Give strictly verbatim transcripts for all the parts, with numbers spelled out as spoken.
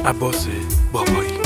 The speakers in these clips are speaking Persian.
عباس بابایی.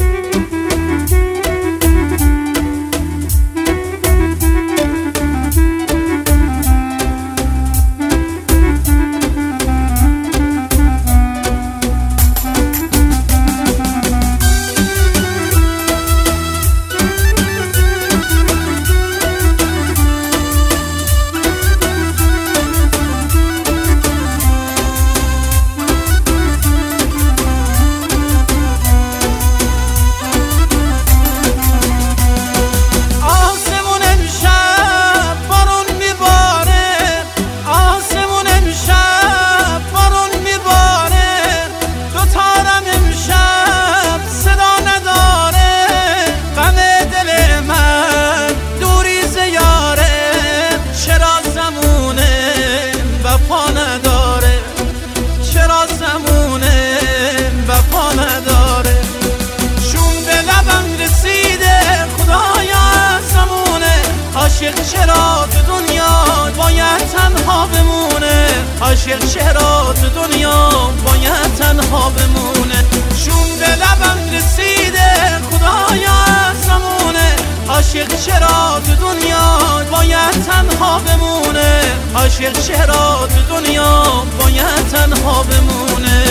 عاشق چرا تو دنیا باید تنها بمونه، عاشق چرا تو دنیا باید تنها بمونه. شون به لبم رسیده خدایا زمونه، عاشق چرا تو دنیا باید تنها بمونه، عاشق چرا تو دنیا باید تنها بمونه.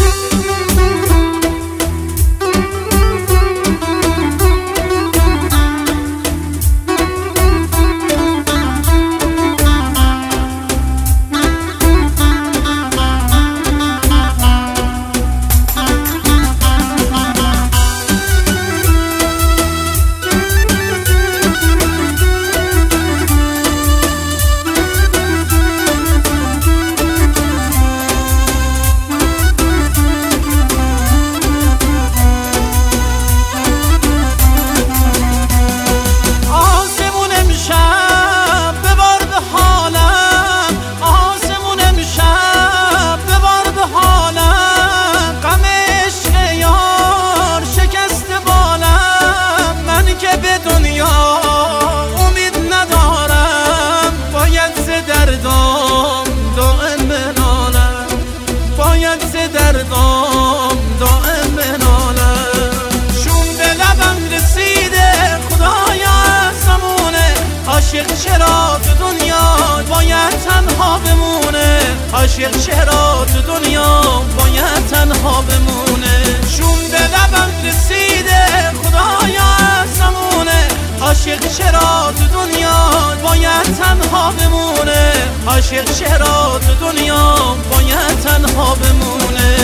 دردام دائم بنالم، شون به لبم رسیده خدایا زمونه، عاشق چرا تو دنیا باید تنها بمونه، عاشق چرا تو دنیا باید تنها بمونه. شون به لبم رسیده خدایا زمونه، عاشق چرا تو دنیا باید تنها بمونه، عاشق چرا تو دنیا باید تنها بمونه.